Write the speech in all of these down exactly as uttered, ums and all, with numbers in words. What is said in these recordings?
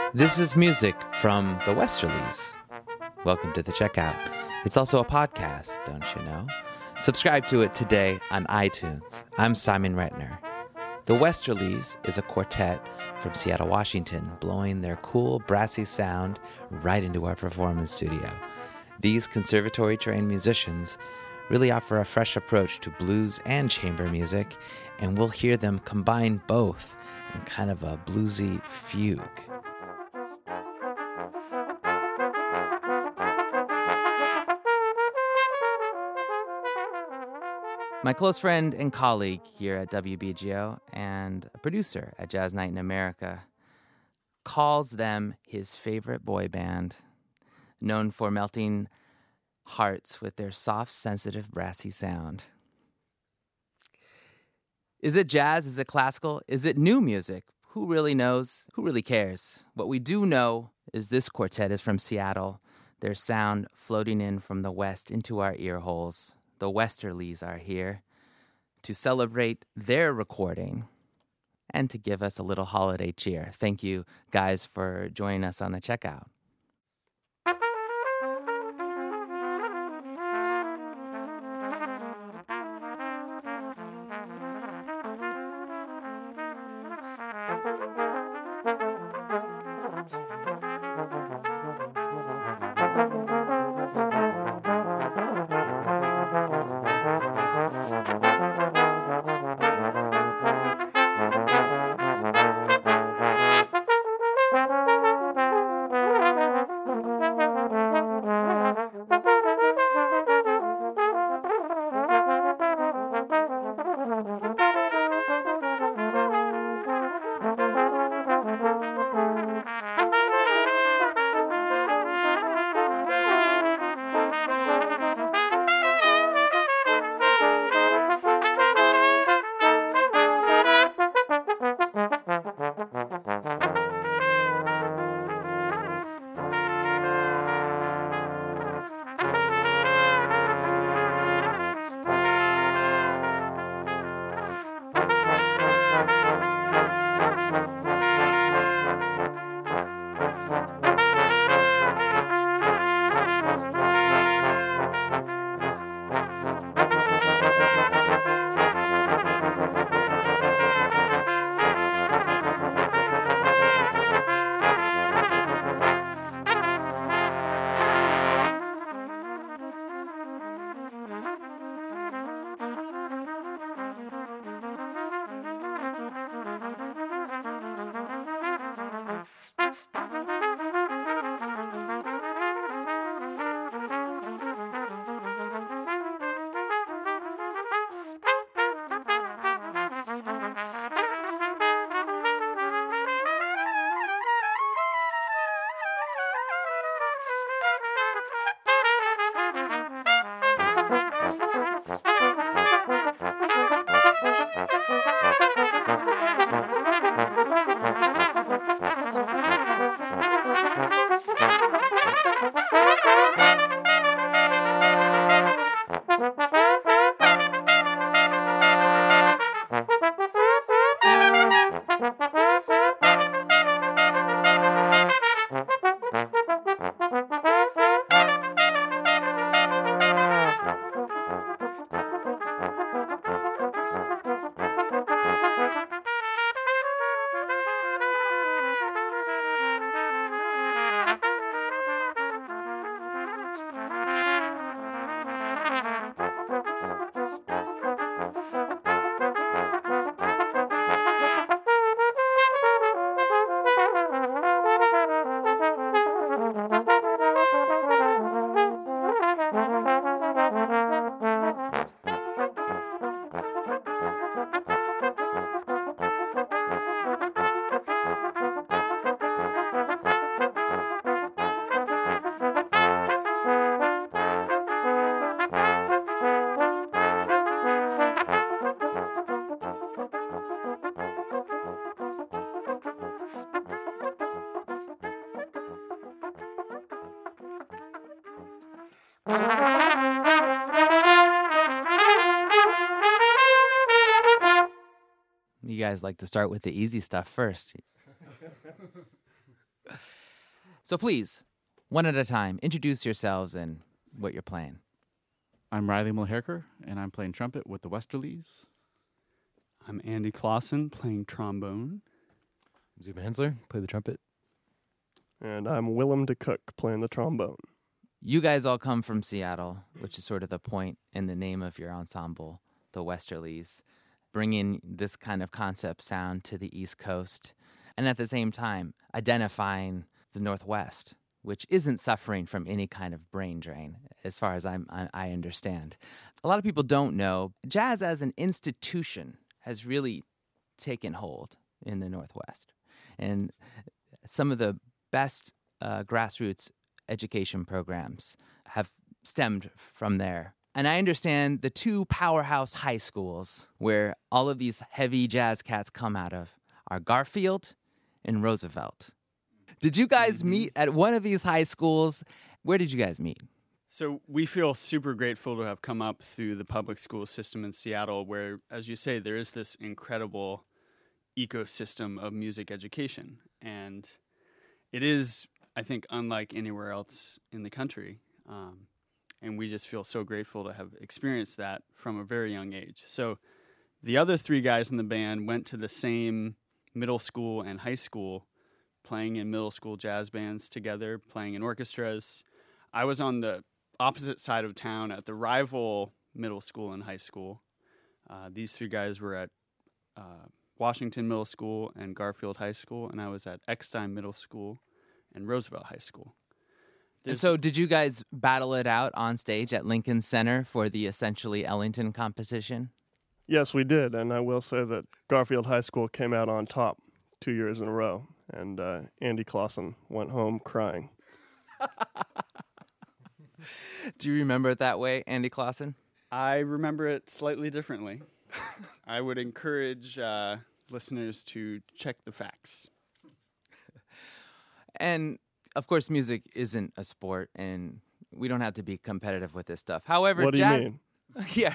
This is music from the Westerlies. Welcome to the checkout. It's also a podcast, don't you know? Subscribe to it today on iTunes. I'm Simon Retner. The Westerlies is a quartet from Seattle, Washington, blowing their cool, brassy sound right into our performance studio. These conservatory-trained musicians really offer a fresh approach to blues and chamber music, and we'll hear them combine both in kind of a bluesy fugue. My close friend and colleague here at W B G O and a producer at Jazz Night in America calls them his favorite boy band, known for melting hearts with their soft, sensitive, brassy sound. Is it jazz? Is it classical? Is it new music? Who really knows? Who really cares? What we do know is this quartet is from Seattle, their sound floating in from the west into our ear holes. The Westerlies are here to celebrate their recording and to give us a little holiday cheer. Thank you, guys, for joining us on the checkout. You guys like to start with the easy stuff first. So please, one at a time, introduce yourselves and what you're playing. I'm Riley Mulherker, and I'm playing trumpet with the Westerlies. I'm Andy Clausen, playing trombone. Zoom Hensler, play the trumpet. And I'm Willem de Cook, playing the trombone. You guys all come from Seattle, which is sort of the point in the name of your ensemble, the Westerlies, bringing this kind of concept sound to the East Coast, and at the same time identifying the Northwest, which isn't suffering from any kind of brain drain, as far as I'm, I, I understand. A lot of people don't know, jazz as an institution has really taken hold in the Northwest. And some of the best uh, grassroots education programs have stemmed from there. And I understand the two powerhouse high schools where all of these heavy jazz cats come out of are Garfield and Roosevelt. Did you guys Mm-hmm. meet at one of these high schools? Where did you guys meet? So we feel super grateful to have come up through the public school system in Seattle, where, as you say, there is this incredible ecosystem of music education. And it is, I think, unlike anywhere else in the country. Um, and we just feel so grateful to have experienced that from a very young age. So the other three guys in the band went to the same middle school and high school, playing in middle school jazz bands together, playing in orchestras. I was on the opposite side of town at the rival middle school and high school. Uh, these three guys were at uh, Washington Middle School and Garfield High School, and I was at Eckstein Middle School and Roosevelt High School. And There's- so did you guys battle it out on stage at Lincoln Center for the essentially Ellington competition? Yes, we did, and I will say that Garfield High School came out on top two years in a row, and uh, Andy Clausen went home crying. Do you remember it that way, Andy Clausen? I remember it slightly differently. I would encourage uh, listeners to check the facts. And of course, music isn't a sport, and we don't have to be competitive with this stuff. However, What do jazz, you mean? yeah,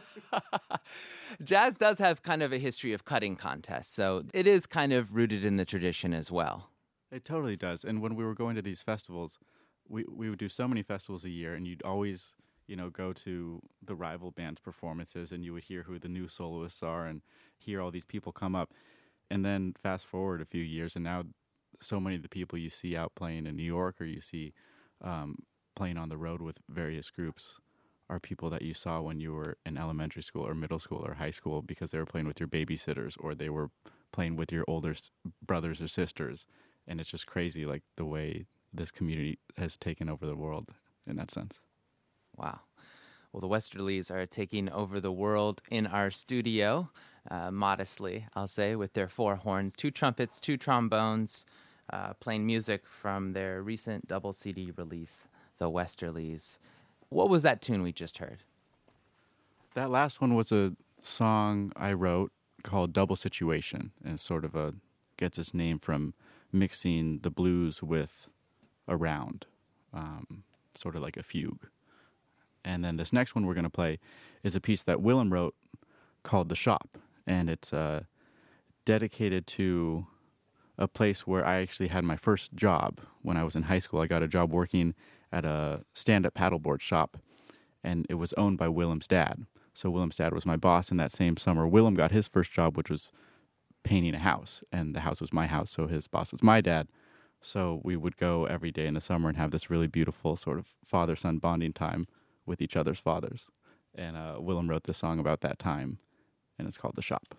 jazz does have kind of a history of cutting contests, so it is kind of rooted in the tradition as well. It totally does. And when we were going to these festivals, we, we would do so many festivals a year, and you'd always, you know, go to the rival band's performances, and you would hear who the new soloists are and hear all these people come up. And then fast forward a few years, and now so many of the people you see out playing in New York or you see um, playing on the road with various groups are people that you saw when you were in elementary school or middle school or high school because they were playing with your babysitters or they were playing with your older s- brothers or sisters. And it's just crazy, like, the way this community has taken over the world in that sense. Wow. Well, the Westerlies are taking over the world in our studio, uh, modestly, I'll say, with their four horns, two trumpets, two trombones, uh, playing music from their recent double C D release, The Westerlies. What was that tune we just heard? That last one was a song I wrote called Double Situation, and it's sort of a gets its name from mixing the blues with a round, um, sort of like a fugue. And then this next one we're going to play is a piece that Willem wrote called The Shop, and it's uh, dedicated to a place where I actually had my first job when I was in high school. I got a job working at a stand-up paddleboard shop, and it was owned by Willem's dad. So Willem's dad was my boss, and that same summer, Willem got his first job, which was painting a house, and the house was my house, so his boss was my dad. So we would go every day in the summer and have this really beautiful sort of father-son bonding time with each other's fathers. And uh, Willem wrote this song about that time, and it's called The Shop.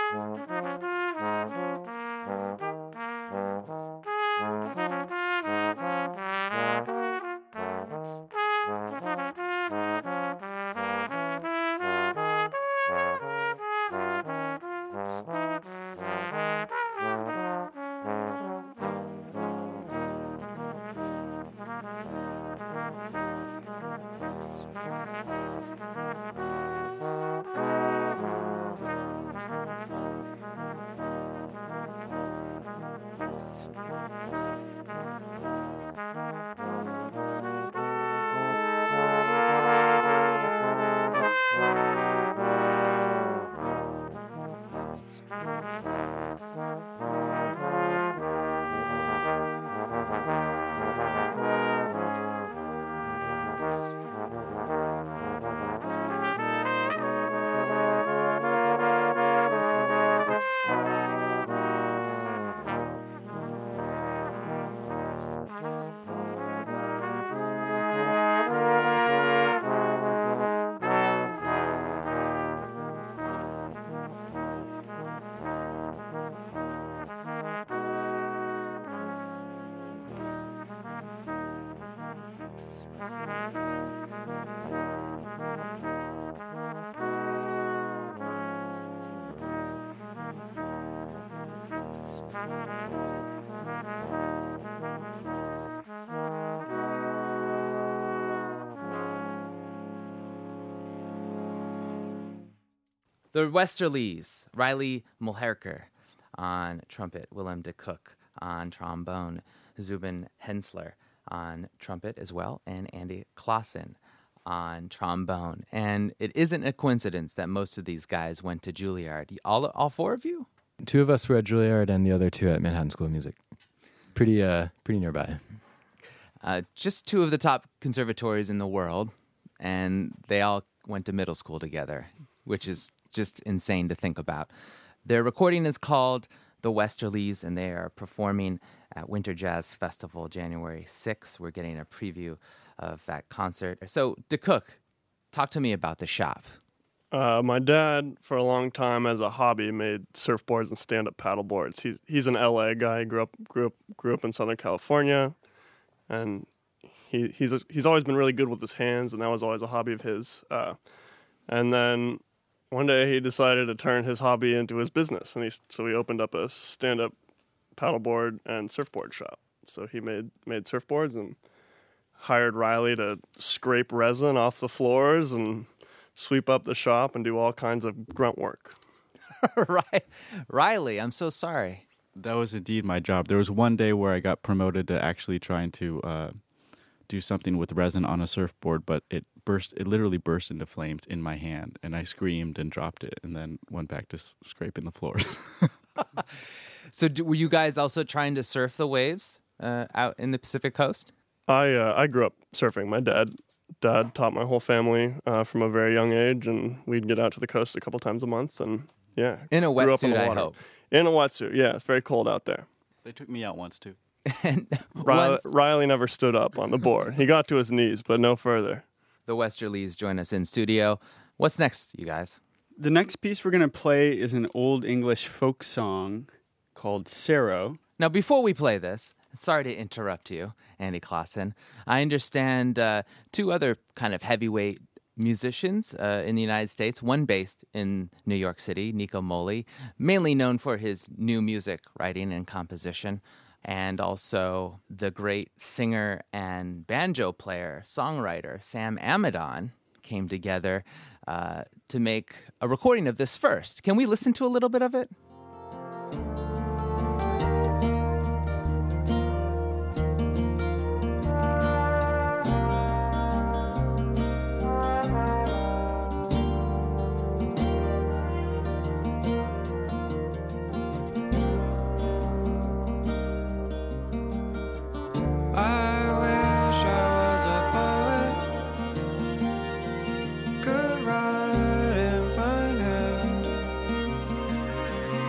The Westerlies, Riley Mulherker on trumpet, Willem de Kock on trombone, Zubin Hensler on trumpet as well, and Andy Clausen on trombone. And it isn't a coincidence that most of these guys went to Juilliard. All all four of you? Two of us were at Juilliard and the other two at Manhattan School of Music. Pretty, uh, pretty nearby. Uh, just two of the top conservatories in the world, and they all went to middle school together, which is just insane to think about. Their recording is called The Westerlies, and they are performing at Winter Jazz Festival January sixth. We're getting a preview of that concert. So, de Kock, talk to me about the shop. Uh, my dad, for a long time as a hobby, made surfboards and stand-up paddleboards. He's he's an L A guy. Grew up grew up grew up in Southern California, and he he's he's always been really good with his hands, and that was always a hobby of his. Uh, and then one day he decided to turn his hobby into his business, and he so he opened up a stand-up paddleboard and surfboard shop. So he made made surfboards and hired Riley to scrape resin off the floors and sweep up the shop and do all kinds of grunt work. Riley, I'm so sorry. That was indeed my job. There was one day where I got promoted to actually trying to uh, do something with resin on a surfboard, but it burst. It literally burst into flames in my hand, and I screamed and dropped it, and then went back to s- scraping the floors. So do, were you guys also trying to surf the waves uh, out in the Pacific Coast? I uh, I grew up surfing. My dad dad taught my whole family uh, from a very young age, and we'd get out to the coast a couple times a month, and yeah, In a grew up in wetsuit, the I water. hope. In a wetsuit, yeah. It's very cold out there. They took me out once too. And Riley, once Riley never stood up on the board. He got to his knees, but no further. the Westerlies join us in studio. What's next, you guys? The next piece we're going to play is an old English folk song called Sero. Now, before we play this, sorry to interrupt you, Andy Clausen. I understand uh, two other kind of heavyweight musicians uh, in the United States, one based in New York City, Nico Muhly, mainly known for his new music writing and composition, and also the great singer and banjo player, songwriter Sam Amidon came together uh, to make a recording of this first. Can we listen to a little bit of it? Could write in fine hand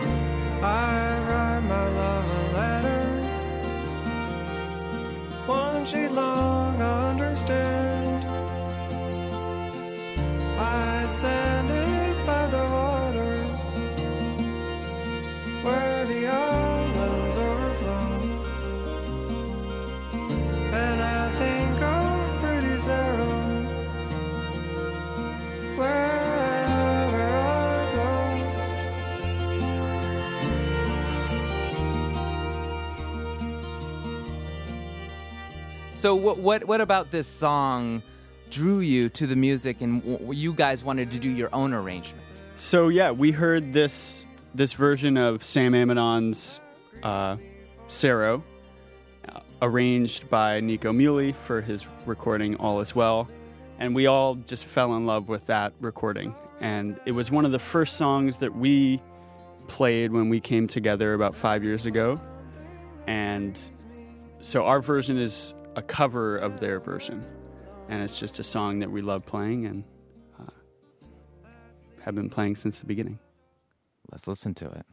So what what what about this song drew you to the music, and w- you guys wanted to do your own arrangement? So yeah, we heard this this version of Sam Amidon's uh, Saro, uh, arranged by Nico Muhly for his recording All Is Well, and we all just fell in love with that recording. And it was one of the first songs that we played when we came together about five years ago. And so our version is a cover of their version. And it's just a song that we love playing and uh, have been playing since the beginning. Let's listen to it.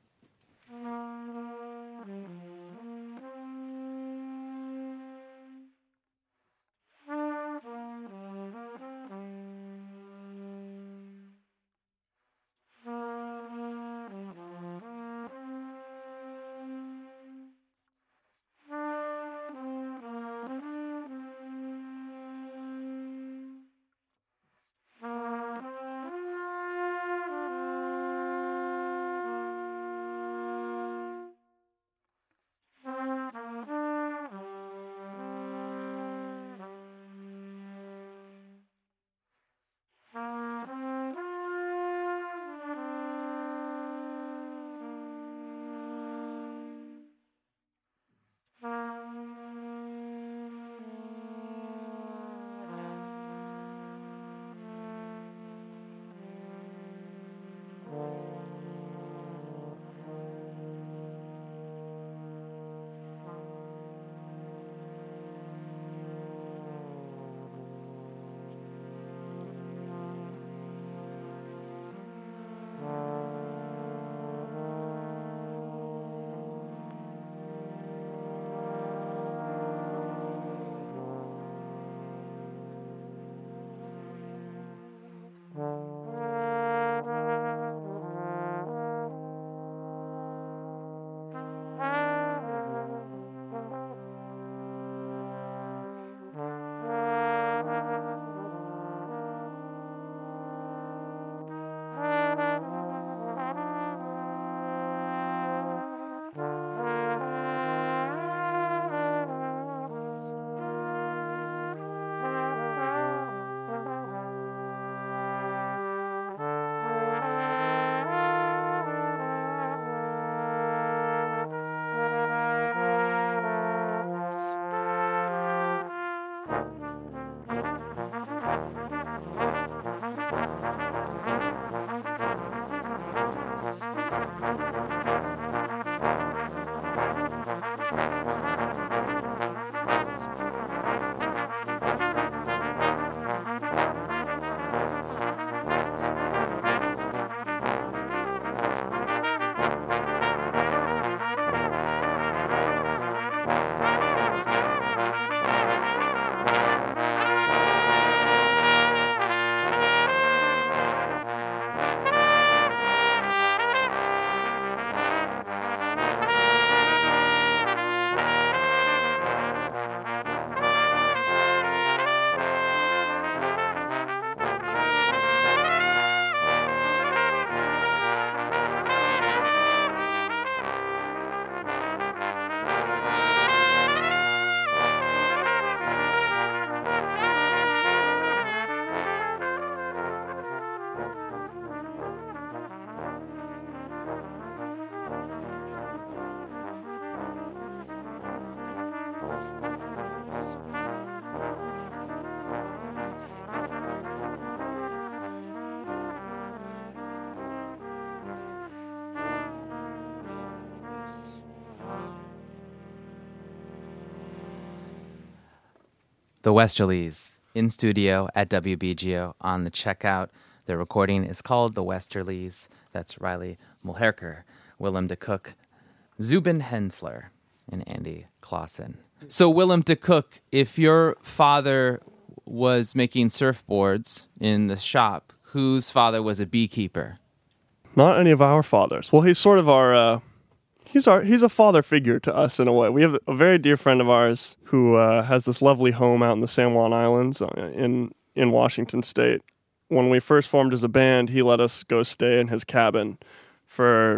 The Westerlies in studio at W B G O on the checkout. Their recording is called The Westerlies. That's Riley Mulherker, Willem de Cook, Zubin Hensler, and Andy Clausen. So, Willem de Cook, if your father was making surfboards in the shop, whose father was a beekeeper? Not any of our fathers. Well, he's sort of our... Uh... He's our he's a father figure to us in a way. We have a very dear friend of ours who uh, has this lovely home out in the San Juan Islands in in Washington State. When we first formed as a band, he let us go stay in his cabin for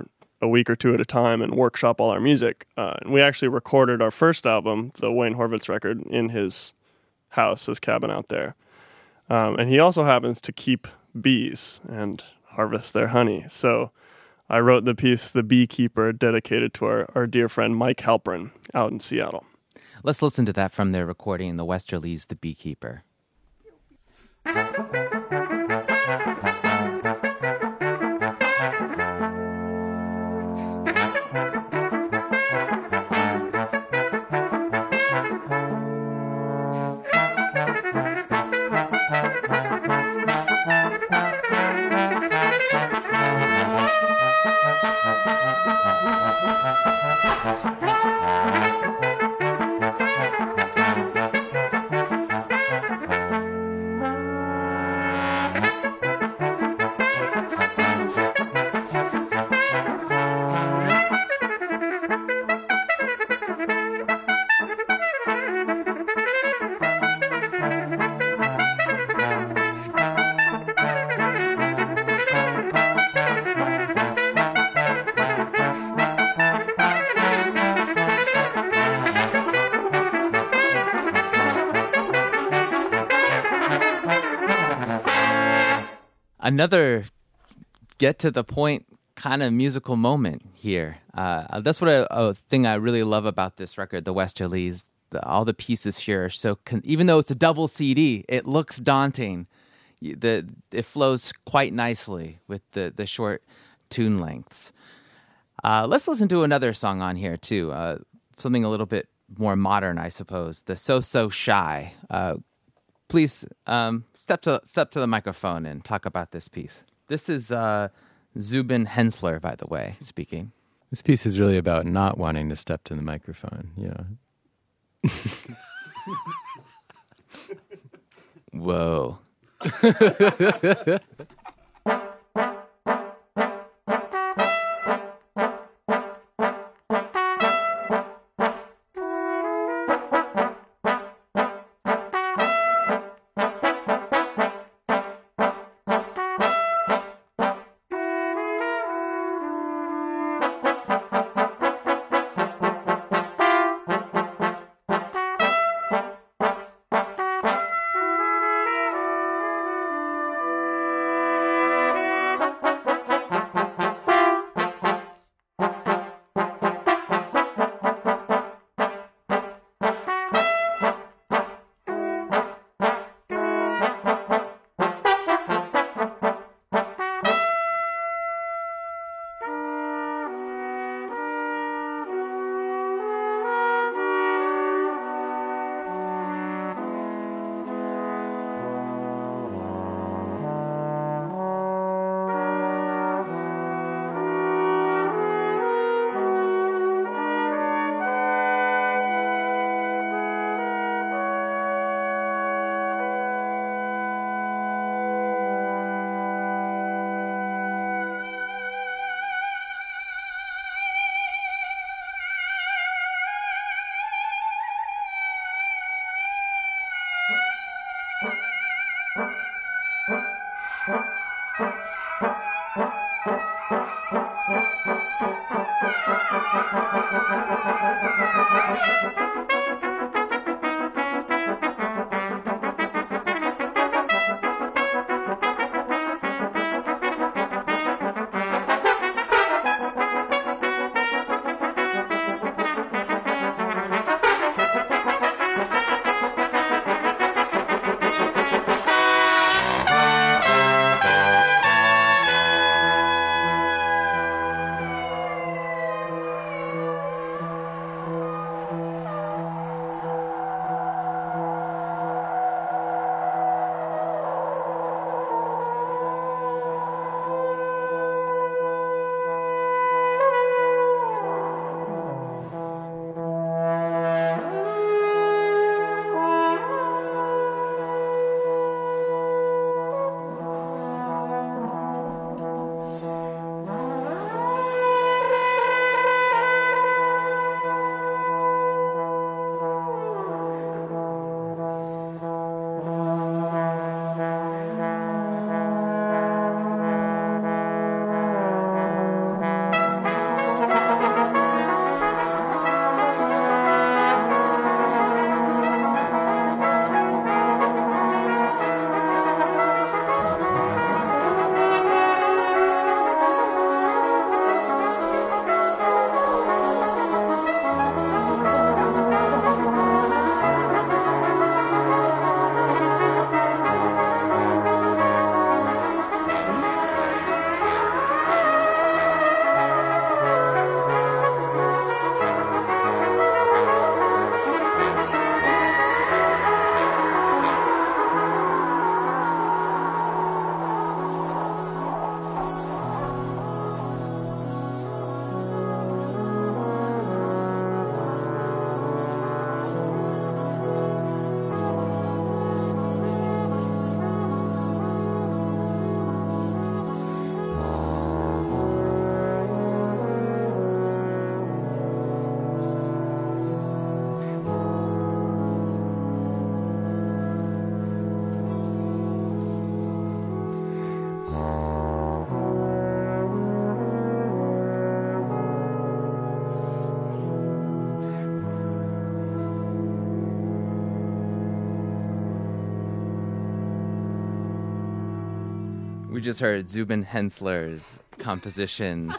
a week or two at a time and workshop all our music. Uh, and we actually recorded our first album, the Wayne Horvitz record, in his house, his cabin out there. Um, and he also happens to keep bees and harvest their honey. So I wrote the piece, The Beekeeper, dedicated to our, our dear friend Mike Halprin out in Seattle. Let's listen to that from their recording, The Westerlies, The Beekeeper. Another get to the point kind of musical moment here. Uh, that's what a, a thing I really love about this record, The Westerlies. The, all the pieces here are so, con- even though it's a double C D, it looks daunting. The it flows quite nicely with the the short tune lengths. Uh, let's listen to another song on here too. Uh, something a little bit more modern, I suppose. The So So Shy. Uh, Please um, step to step to the microphone and talk about this piece. This is uh, Zubin Hensler, by the way, speaking. This piece is really about not wanting to step to the microphone, you know. Whoa. just heard Zubin Hensler's composition,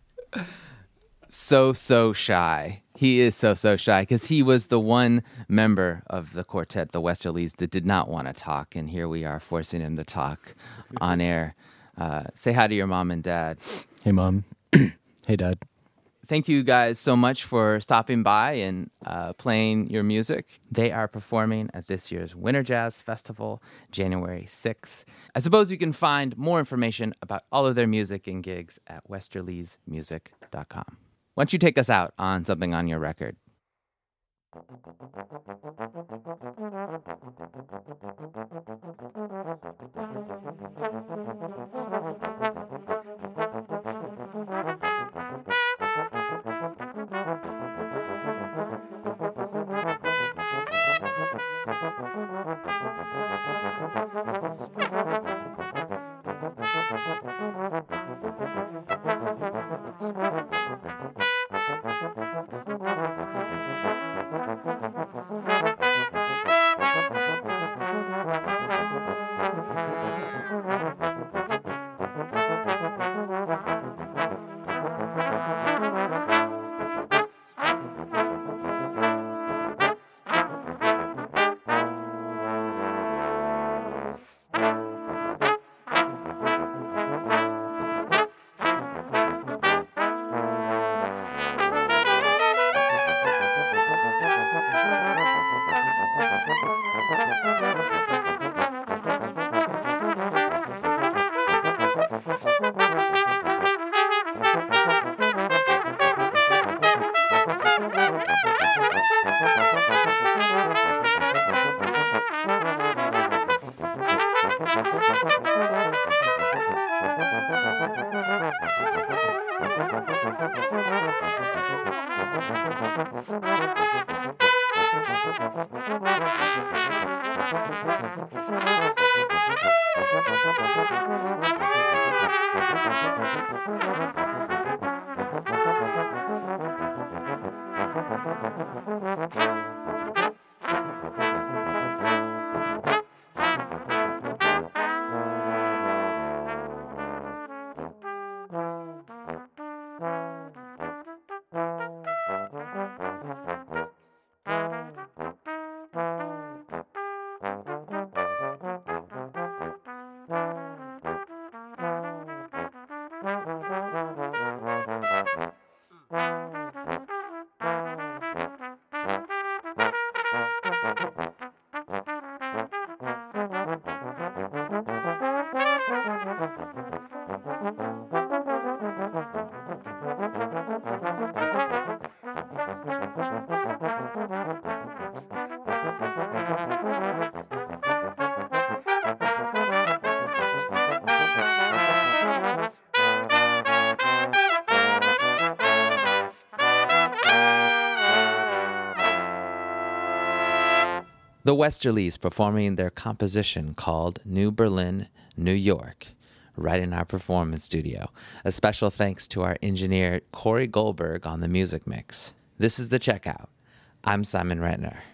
So, So Shy. He is so, so shy because he was the one member of the quartet, the Westerlies, that did not want to talk. And here we are forcing him to talk on air. Uh, say hi to your mom and dad. Hey, Mom. Hey, Dad. Thank you guys so much for stopping by and uh, playing your music. They are performing at this year's Winter Jazz Festival, January sixth. I suppose you can find more information about all of their music and gigs at westerlies music dot com. Why don't you take us out on something on your record? The Westerlies performing their composition called New Berlin, New York, right in our performance studio. A special thanks to our engineer, Corey Goldberg, on the music mix. This is The Checkout. I'm Simon Rettner.